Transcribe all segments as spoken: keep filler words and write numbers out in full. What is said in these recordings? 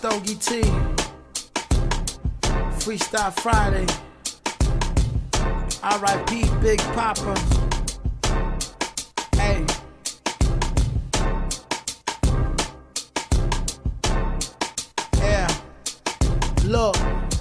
Stogie T. Freestyle Friday. R I P Big Papa. Hey. Yeah. Look.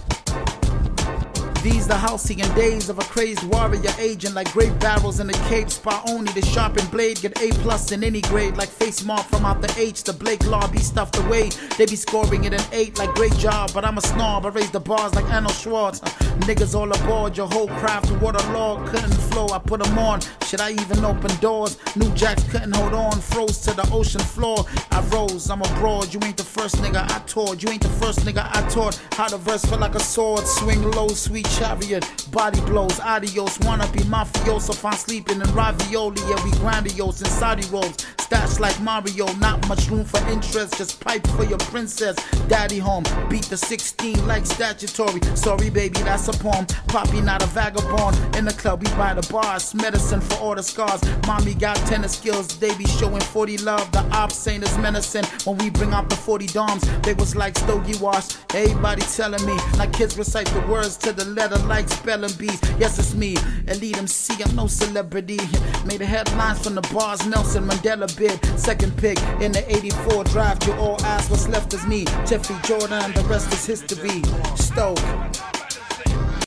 These the halcyon days of a crazed warrior aging like great barrels in the cape. Spot only the sharpened blade get A plus in any grade. Like face mark from out the H, the Blake Law be stuffed away. They be scoring it an eight like great job, but I'm a snob. I raise the bars like Arnold Schwartz. Uh, niggas all aboard, your whole craft waterlogged, couldn't flow. I put them on. Should I even open doors? New jacks couldn't hold on, froze to the ocean floor. I rose, I'm abroad. You ain't the first nigga I taught. You ain't the first nigga I taught how the verse feel like a sword. Swing low, sweet chariot, body blows, adios. Wanna be mafioso, find sleeping in ravioli. Yeah, we grandiose in Saudi robes, stashed like Mario. Not much room for interest, just pipe for your princess. Daddy home, beat the sixteen like statutory. Sorry baby, that's a poem. Poppy not a vagabond. In the club we buy the bars, medicine for all the scars. Mommy got tennis skills, they be showing forty love. The ops ain't as menacing when we bring out the forty doms. They was like Stogie Wash, everybody telling me. Now kids recite the words to the letter like spelling bees. Yes, it's me, Elite M C, I'm no celebrity. Made the headlines from the bars, Nelson Mandela bid. Second pick in the eighty-four draft, you all ask what's left is me. Jeffrey Jordan, the rest is history. Stoke.